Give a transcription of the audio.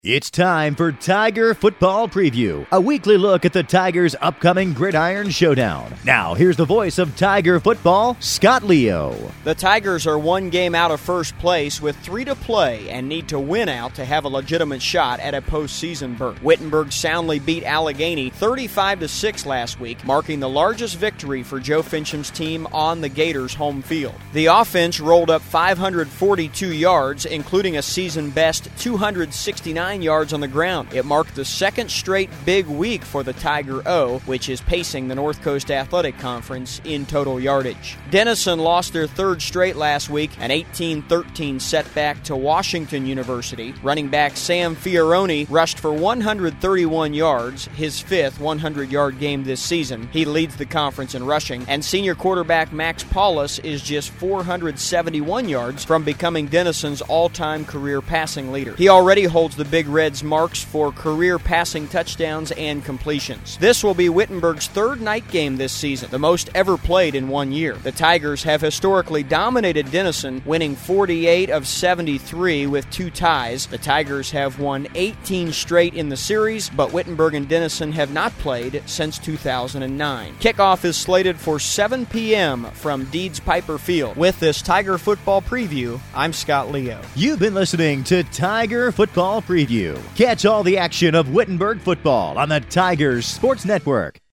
It's time for Tiger Football Preview, a weekly look at the Tigers' upcoming Gridiron Showdown. Now, here's the voice of Tiger football, Scott Leo. The Tigers are one game out of first place with 3 to play and need to win out to have a legitimate shot at a postseason berth. Wittenberg soundly beat Allegheny 35-6 last week, marking the largest victory for Joe Fincham's team on the Gators' home field. The offense rolled up 542 yards, including a season-best 269 yards on the ground. It marked the second straight big week for the Tiger O, which is pacing the North Coast Athletic Conference in total yardage. Denison lost their third straight last week, an 18-13 setback to Washington University. Running back Sam Fioroni rushed for 131 yards, his fifth 100-yard game this season. He leads the conference in rushing, and senior quarterback Max Paulus is just 471 yards from becoming Denison's all-time career passing leader. He already holds the Big Reds marks for career passing touchdowns and completions. This will be Wittenberg's third night game this season, the most ever played in 1 year. The Tigers have historically dominated Denison, winning 48 of 73 with 2 ties. The Tigers have won 18 straight in the series, but Wittenberg and Denison have not played since 2009. Kickoff is slated for 7 p.m. from Deeds Piper Field. With this Tiger Football Preview, I'm Scott Leo. You've been listening to Tiger Football Preview. Catch all the action of Wittenberg football on the Tigers Sports Network.